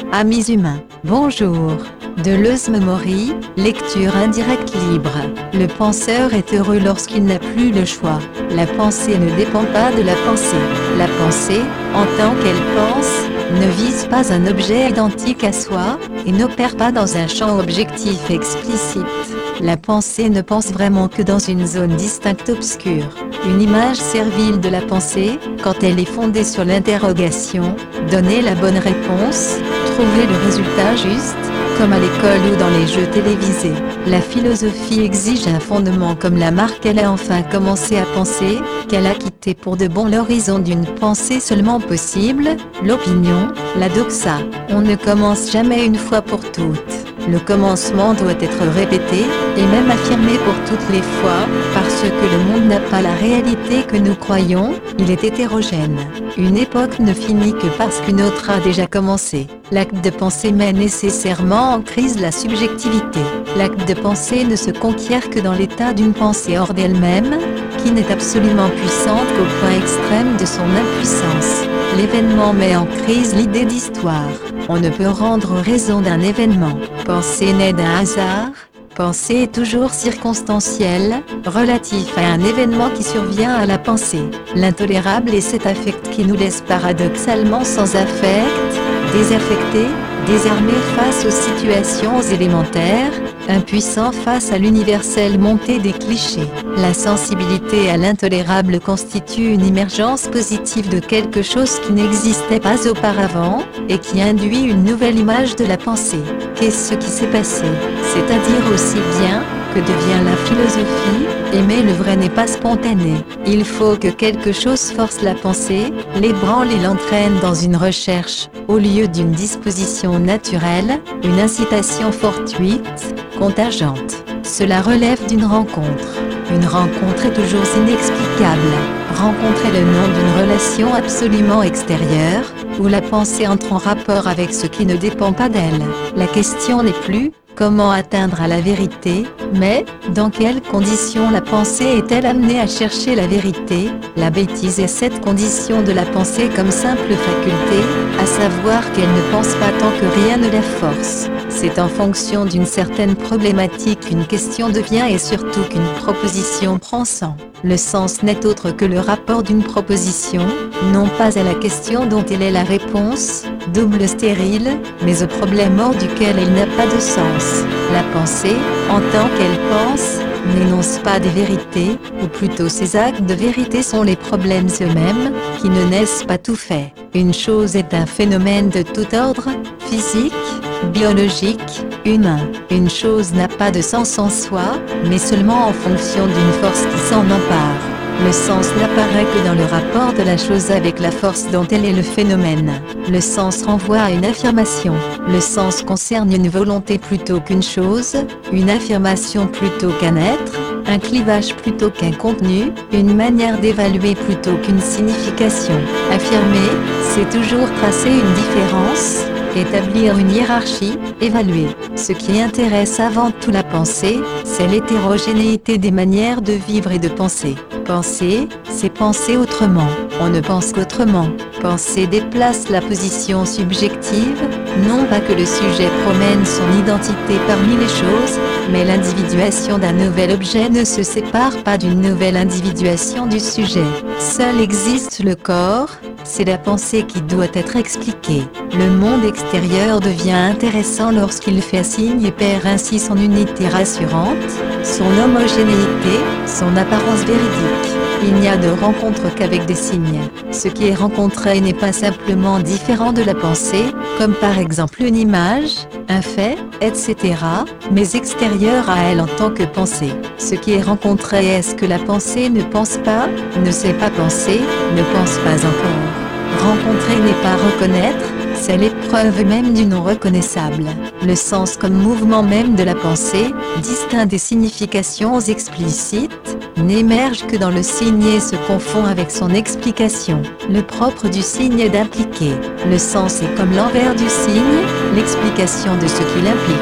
Amis humains, bonjour. Deleuze Memory, lecture indirecte libre. Le penseur est heureux lorsqu'il n'a plus le choix. La pensée ne dépend pas de la pensée. La pensée, en tant qu'elle pense, ne vise pas un objet identique à soi, et n'opère pas dans un champ objectif explicite. La pensée ne pense vraiment que dans une zone distincte obscure. Une image servile de la pensée, quand elle est fondée sur l'interrogation, donner la bonne réponse, trouver le résultat juste, comme à l'école ou dans les jeux télévisés. La philosophie exige un fondement comme la marque qu'elle a enfin commencé à penser, qu'elle a quitté pour de bon l'horizon d'une pensée seulement possible, l'opinion, la doxa. On ne commence jamais une fois pour toutes. Le commencement doit être répété, et même affirmé pour toutes les fois, parce que le monde n'a pas la réalité que nous croyons, il est hétérogène. Une époque ne finit que parce qu'une autre a déjà commencé. L'acte de penser met nécessairement en crise la subjectivité. L'acte de penser ne se conquiert que dans l'état d'une pensée hors d'elle-même, qui n'est absolument puissante qu'au point extrême de son impuissance. L'événement met en crise l'idée d'histoire. On ne peut rendre raison d'un événement. Penser naît d'un hasard. Penser est toujours circonstanciel, relatif à un événement qui survient à la pensée. L'intolérable est cet affect qui nous laisse paradoxalement sans affect, désaffectés, désarmés face aux situations élémentaires, impuissants face à l'universelle montée des clichés. La sensibilité à l'intolérable constitue une émergence positive de quelque chose qui n'existait pas auparavant, et qui induit une nouvelle image de la pensée. Qu'est-ce qui s'est passé? C'est-à-dire aussi bien, que devient la philosophie? Aimer le vrai n'est pas spontané. Il faut que quelque chose force la pensée, l'ébranle et l'entraîne dans une recherche, au lieu d'une disposition naturelle, une incitation fortuite, contingente. Cela relève d'une rencontre. Une rencontre est toujours inexplicable. Rencontre est le nom d'une relation absolument extérieure, où la pensée entre en rapport avec ce qui ne dépend pas d'elle. La question n'est plus comment atteindre à la vérité, mais dans quelles conditions la pensée est-elle amenée à chercher la vérité? La bêtise est cette condition de la pensée comme simple faculté, à savoir qu'elle ne pense pas tant que rien ne la force. C'est en fonction d'une certaine problématique qu'une question devient et surtout qu'une proposition prend sens. Le sens n'est autre que le rapport d'une proposition, non pas à la question dont elle est la réponse, double stérile, mais au problème hors duquel elle n'a pas de sens. La pensée, en tant qu'elle pense, n'énonce pas des vérités, ou plutôt ses actes de vérité sont les problèmes eux-mêmes, qui ne naissent pas tout faits. Une chose est un phénomène de tout ordre, physique, biologique, humain. Une chose n'a pas de sens en soi, mais seulement en fonction d'une force qui s'en empare. Le sens n'apparaît que dans le rapport de la chose avec la force dont elle est le phénomène. Le sens renvoie à une affirmation. Le sens concerne une volonté plutôt qu'une chose, une affirmation plutôt qu'un être, un clivage plutôt qu'un contenu, une manière d'évaluer plutôt qu'une signification. Affirmer, c'est toujours tracer une différence, établir une hiérarchie, évaluer. Ce qui intéresse avant tout la pensée, c'est l'hétérogénéité des manières de vivre et de penser. Penser, c'est penser autrement. On ne pense qu'autrement. Penser déplace la position subjective, non pas que le sujet promène son identité parmi les choses, mais l'individuation d'un nouvel objet ne se sépare pas d'une nouvelle individuation du sujet. Seul existe le corps, c'est la pensée qui doit être expliquée. Le monde extérieur devient intéressant lorsqu'il fait signe et perd ainsi son unité rassurante, son homogénéité, son apparence véridique. Il n'y a de rencontre qu'avec des signes. Ce qui est rencontré n'est pas simplement différent de la pensée, comme par exemple une image, un fait, etc., mais extérieur à elle en tant que pensée. Ce qui est rencontré est ce que la pensée ne pense pas, ne sait pas penser, ne pense pas encore. Rencontrer n'est pas reconnaître, c'est l'épreuve même du non reconnaissable. Le sens comme mouvement même de la pensée, distinct des significations explicites, n'émerge que dans le signe et se confond avec son explication. Le propre du signe est d'impliquer. Le sens est comme l'envers du signe, l'explication de ce qu'il implique.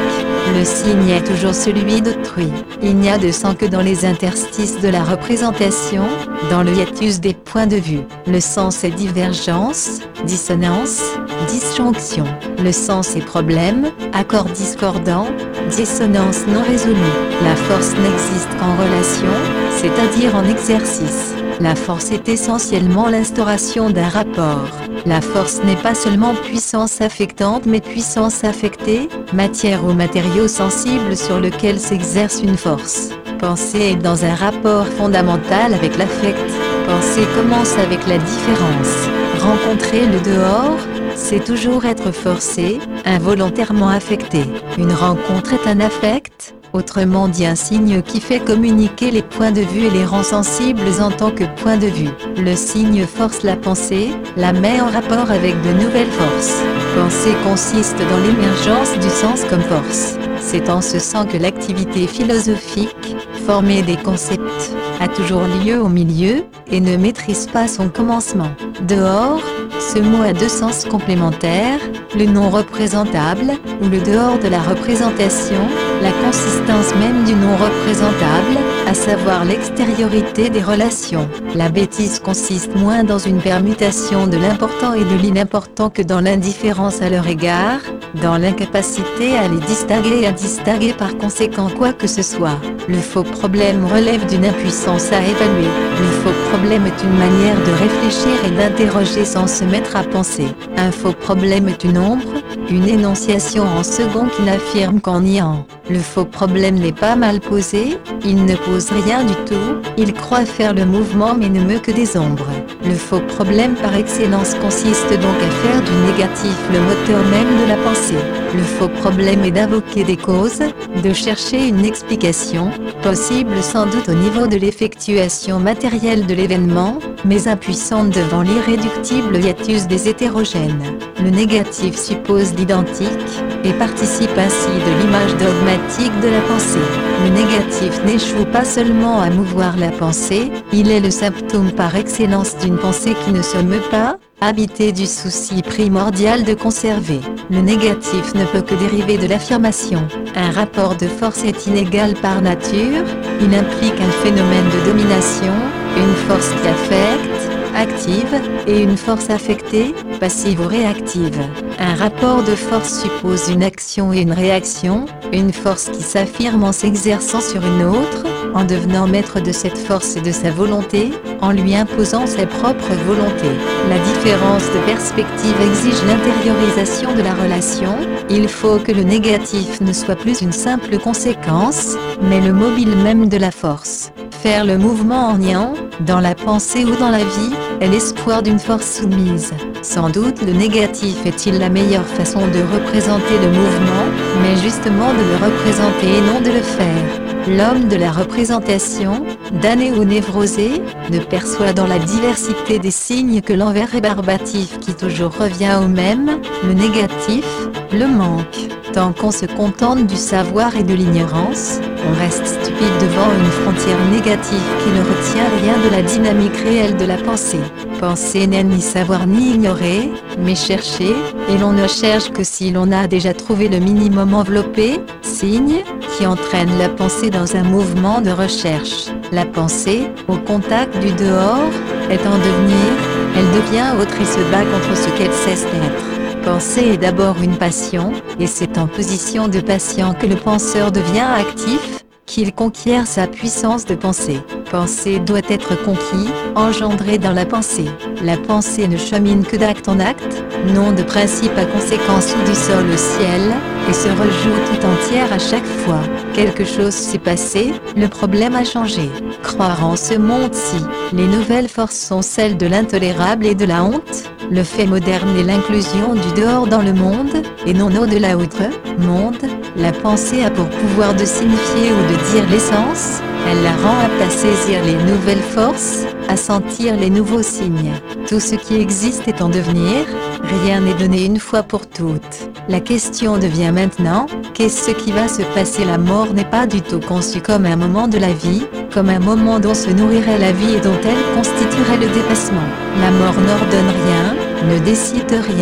Le signe est toujours celui d'autrui. Il n'y a de sens que dans les interstices de la représentation, dans le hiatus des points de vue. Le sens est divergence, dissonance, disjonction. Le sens est problème, accord discordant, dissonance non résolue. La force n'existe qu'en relation, c'est-à-dire en exercice. La force est essentiellement l'instauration d'un rapport. La force n'est pas seulement puissance affectante mais puissance affectée, matière ou matériau sensible sur lequel s'exerce une force. Penser est dans un rapport fondamental avec l'affect. Penser commence avec la différence. Rencontrer le dehors, c'est toujours être forcé, involontairement affecté. Une rencontre est un affect, autrement dit un signe qui fait communiquer les points de vue et les rend sensibles en tant que point de vue. Le signe force la pensée, la met en rapport avec de nouvelles forces. Penser consiste dans l'émergence du sens comme force. C'est en ce sens que l'activité philosophique, former des concepts, a toujours lieu au milieu, et ne maîtrise pas son commencement. Dehors, ce mot a deux sens complémentaires, le non représentable, ou le dehors de la représentation, la consistance même du non représentable, à savoir l'extériorité des relations. La bêtise consiste moins dans une permutation de l'important et de l'inimportant que dans l'indifférence à leur égard, dans l'incapacité à les distinguer et à distinguer par conséquent quoi que ce soit. Le faux problème relève d'une impuissance à évaluer. Le faux problème est une manière de réfléchir et d'interroger sans se mettre à penser. Un faux problème est une ombre, une énonciation en second qui n'affirme qu'en niant. Le faux problème n'est pas mal posé, il ne pose rien du tout, il croit faire le mouvement mais ne meut que des ombres. Le faux problème par excellence consiste donc à faire du négatif le moteur même de la pensée. Le faux problème est d'invoquer des causes, de chercher une explication, possible sans doute au niveau de l'effectuation matérielle de l'événement, mais impuissante devant l'irréductible hiatus des hétérogènes. Le négatif suppose l'identique, et participe ainsi de l'image dogmatique de la pensée. Le négatif n'échoue pas seulement à mouvoir la pensée, il est le symptôme par excellence d'une pensée qui ne se meut pas, habitée du souci primordial de conserver. Le négatif ne peut que dériver de l'affirmation. Un rapport de force est inégal par nature, il implique un phénomène de domination, une force qui affecte, active, et une force affectée, passive ou réactive. Un rapport de force suppose une action et une réaction, une force qui s'affirme en s'exerçant sur une autre, en devenant maître de cette force et de sa volonté, en lui imposant sa propre volonté. La différence de perspective exige l'intériorisation de la relation, il faut que le négatif ne soit plus une simple conséquence, mais le mobile même de la force. Faire le mouvement en niant, dans la pensée ou dans la vie, est l'espoir d'une force soumise. Sans doute le négatif est-il la meilleure façon de représenter le mouvement, mais justement de le représenter et non de le faire. L'homme de la représentation, damné ou névrosé, ne perçoit dans la diversité des signes que l'envers rébarbatif qui toujours revient au même, le négatif, le manque. Tant qu'on se contente du savoir et de l'ignorance, on reste stupide devant une frontière négative qui ne retient rien de la dynamique réelle de la pensée. Penser n'est ni savoir ni ignorer, mais chercher, et l'on ne cherche que si l'on a déjà trouvé le minimum enveloppé, signe, qui entraîne la pensée dans un mouvement de recherche. La pensée, au contact du dehors, est en devenir, elle devient autre et se bat contre ce qu'elle cesse d'être. Penser est d'abord une passion, et c'est en position de patient que le penseur devient actif, qu'il conquiert sa puissance de penser. Penser doit être conquis, engendré dans la pensée. La pensée ne chemine que d'acte en acte, non de principe à conséquence ou du sol au ciel, et se rejoue tout entière à chaque fois. Quelque chose s'est passé, le problème a changé. Croire en ce monde-ci, les nouvelles forces sont celles de l'intolérable et de la honte. Le fait moderne est l'inclusion du dehors dans le monde, et non au-delà outre, monde. La pensée a pour pouvoir de signifier ou de dire l'essence, elle la rend apte à saisir les nouvelles forces, à sentir les nouveaux signes. Tout ce qui existe est en devenir, rien n'est donné une fois pour toutes. La question devient maintenant, qu'est-ce qui va se passer? La mort n'est pas du tout conçue comme un moment de la vie, comme un moment dont se nourrirait la vie et dont elle constituerait le dépassement. La mort n'ordonne rien, ne décide rien.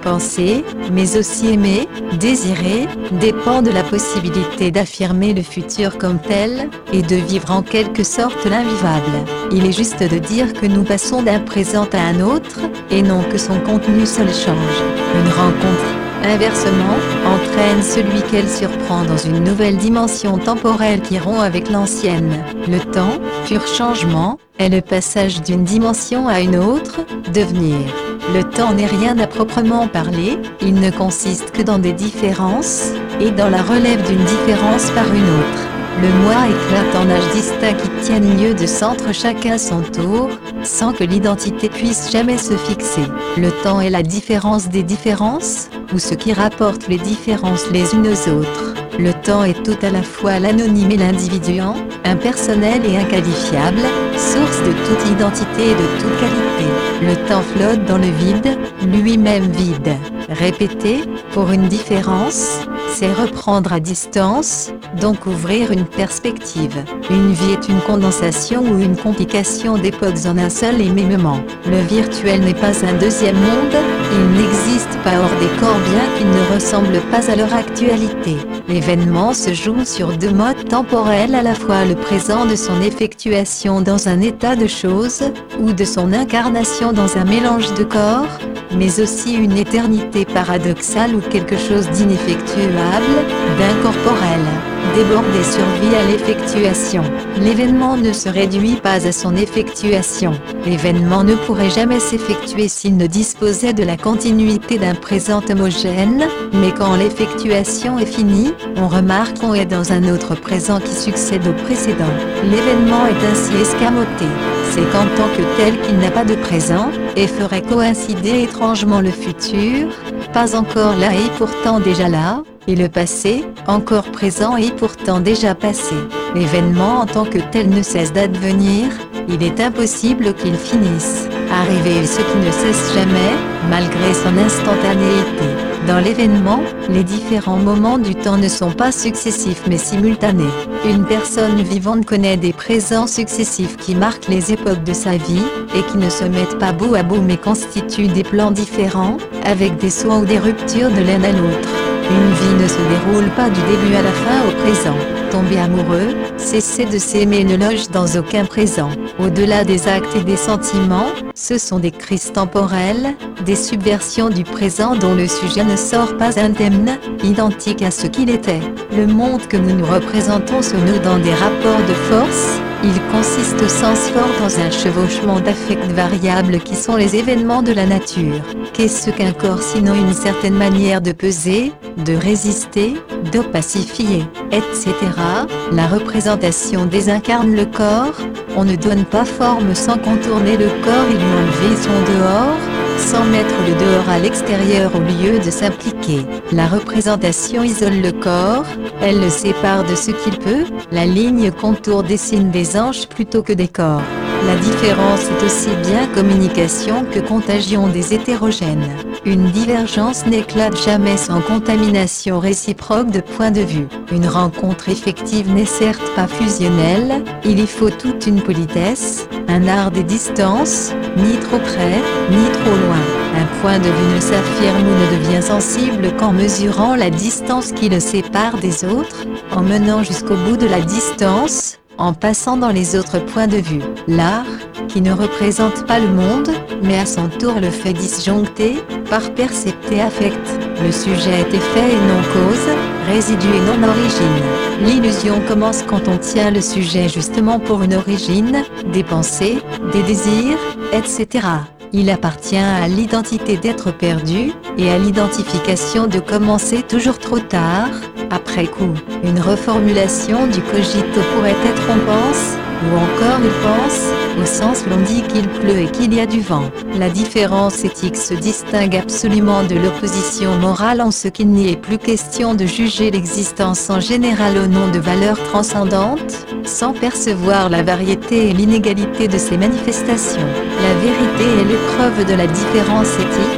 penser, mais aussi aimer, désirer, dépend de la possibilité d'affirmer le futur comme tel, et de vivre en quelque sorte l'invivable. Il est juste de dire que nous passons d'un présent à un autre, et non que son contenu seul change. Une rencontre, inversement, entraîne celui qu'elle surprend dans une nouvelle dimension temporelle qui rompt avec l'ancienne. Le temps, pur changement, est le passage d'une dimension à une autre, devenir. Le temps n'est rien à proprement parler, il ne consiste que dans des différences, et dans la relève d'une différence par une autre. Le moi éclate en âges distincts qui tiennent lieu de centre chacun son tour, sans que l'identité puisse jamais se fixer. Le temps est la différence des différences, ou ce qui rapporte les différences les unes aux autres. Le temps est tout à la fois l'anonyme et l'individuant, impersonnel et inqualifiable, source de toute identité et de toute qualité. Le temps flotte dans le vide, lui-même vide. Répéter, pour une différence, c'est reprendre à distance, donc ouvrir une perspective. Une vie est une condensation ou une complication d'époques en un seul et même moment. Le virtuel n'est pas un deuxième monde, il n'existe pas hors des corps bien qu'il ne ressemble pas à leur actualité. L'événement se joue sur deux modes temporels, à la fois le présent de son effectuation dans un état de choses, ou de son incarnation dans un mélange de corps, mais aussi une éternité paradoxale ou quelque chose d'ineffectuable, d'incorporel, débordé survit à l'effectuation. L'événement ne se réduit pas à son effectuation. L'événement ne pourrait jamais s'effectuer s'il ne disposait de la continuité d'un présent homogène, mais quand l'effectuation est finie, on remarque qu'on est dans un autre présent qui succède au précédent. L'événement est ainsi escamoté. C'est qu'en tant que tel qu'il n'a pas de présent, et ferait coïncider étrangement le futur, pas encore là et pourtant déjà là, et le passé, encore présent et pourtant déjà passé. L'événement en tant que tel ne cesse d'advenir, il est impossible qu'il finisse. Arriver est ce qui ne cesse jamais, malgré son instantanéité. Dans l'événement, les différents moments du temps ne sont pas successifs mais simultanés. Une personne vivante connaît des présents successifs qui marquent les époques de sa vie, et qui ne se mettent pas bout à bout mais constituent des plans différents, avec des sauts ou des ruptures de l'un à l'autre. Une vie ne se déroule pas du début à la fin au présent. Tomber amoureux, cesser de s'aimer ne loge dans aucun présent. Au-delà des actes et des sentiments, ce sont des crises temporelles, des subversions du présent dont le sujet ne sort pas indemne, identique à ce qu'il était. Le monde que nous nous représentons se noue dans des rapports de force. Il consiste au sens fort dans un chevauchement d'affects variables qui sont les événements de la nature. Qu'est-ce qu'un corps sinon une certaine manière de peser, de résister, de pacifier, etc. La représentation désincarne le corps. On ne donne pas forme sans contourner le corps et lui enlever son dehors, sans mettre le dehors à l'extérieur au lieu de s'impliquer. La représentation isole le corps, elle le sépare de ce qu'il peut, la ligne contour dessine des anges plutôt que des corps. La différence est aussi bien communication que contagion des hétérogènes. Une divergence n'éclate jamais sans contamination réciproque de points de vue. Une rencontre effective n'est certes pas fusionnelle, il y faut toute une politesse, un art des distances, ni trop près, ni trop loin. Un point de vue ne s'affirme ou ne devient sensible qu'en mesurant la distance qui le sépare des autres, en menant jusqu'au bout de la distance, en passant dans les autres points de vue. L'art, qui ne représente pas le monde, mais à son tour le fait disjoncter, par percepter affect. Le sujet est effet et non cause, résidu et non origine. L'illusion commence quand on tient le sujet justement pour une origine, des pensées, des désirs, etc. Il appartient à l'identité d'être perdu, et à l'identification de commencer toujours trop tard, après coup. Une reformulation du cogito pourrait être on pense, ou encore il pense, au sens l'on dit qu'il pleut et qu'il y a du vent. La différence éthique se distingue absolument de l'opposition morale en ce qu'il n'y est plus question de juger l'existence en général au nom de valeurs transcendantes, sans percevoir la variété et l'inégalité de ses manifestations. La vérité est l'épreuve de la différence éthique,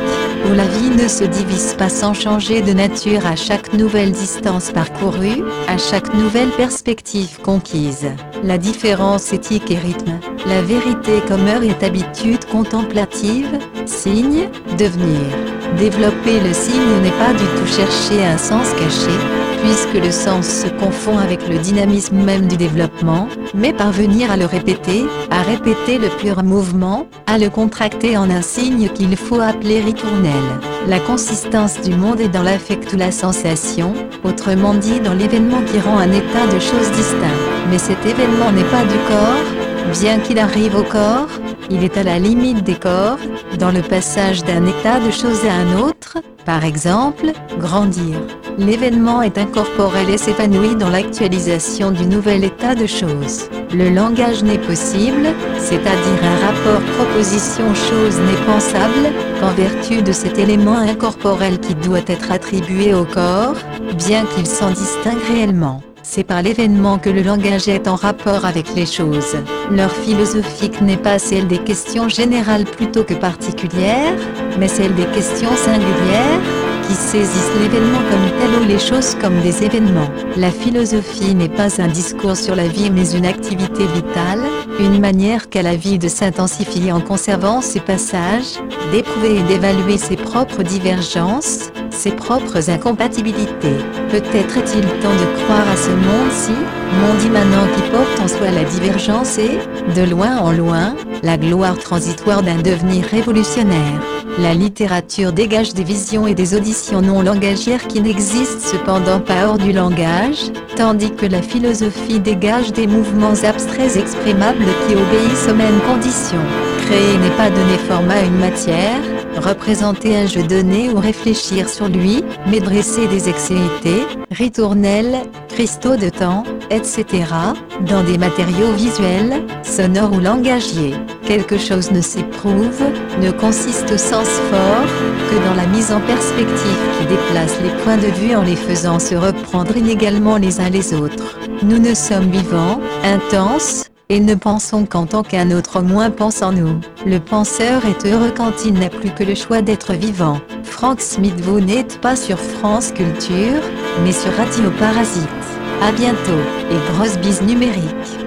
où la vie ne se divise pas sans changer de nature à chaque nouvelle distance parcourue, à chaque nouvelle perspective conquise. La différence éthique et rythme, la vérité comme heure est habitude contemplative, signe, devenir. Développer le signe n'est pas du tout chercher un sens caché, puisque le sens se confond avec le dynamisme même du développement, mais parvenir à le répéter, à répéter le pur mouvement, à le contracter en un signe qu'il faut appeler ritournel. La consistance du monde est dans l'affect ou la sensation, autrement dit dans l'événement qui rend un état de choses distinct. Mais cet événement n'est pas du corps, bien qu'il arrive au corps, il est à la limite des corps, dans le passage d'un état de choses à un autre, par exemple, grandir. L'événement est incorporel et s'épanouit dans l'actualisation du nouvel état de choses. Le langage n'est possible, c'est-à-dire un rapport proposition-chose n'est pensable, qu'en vertu de cet élément incorporel qui doit être attribué au corps, bien qu'il s'en distingue réellement. C'est par l'événement que le langage est en rapport avec les choses. L'heure philosophique n'est pas celle des questions générales plutôt que particulières, mais celle des questions singulières, qui saisissent l'événement comme tel ou les choses comme des événements. La philosophie n'est pas un discours sur la vie mais une activité vitale, une manière qu'a la vie de s'intensifier en conservant ses passages, d'éprouver et d'évaluer ses propres divergences, ses propres incompatibilités. Peut-être est-il temps de croire à ce monde-ci, monde immanent qui porte en soi la divergence et, de loin en loin, la gloire transitoire d'un devenir révolutionnaire. La littérature dégage des visions et des auditions non langagières qui n'existent cependant pas hors du langage, tandis que la philosophie dégage des mouvements abstraits exprimables qui obéissent aux mêmes conditions. Créer n'est pas donner forme à une matière, représenter un jeu donné ou réfléchir sur lui, mais dresser des extrémités, ritournelles, cristaux de temps, etc., dans des matériaux visuels, sonores ou langagiers. Quelque chose ne s'éprouve, ne consiste au sens fort, que dans la mise en perspective qui déplace les points de vue en les faisant se reprendre inégalement les uns les autres. Nous ne sommes vivants, intenses, et ne pensons qu'en tant qu'un autre moins pense en nous. Le penseur est heureux quand il n'a plus que le choix d'être vivant. Frank Smith. Vous n'êtes pas sur France Culture, mais sur Radio Parasite. À bientôt, et grosse bise numérique.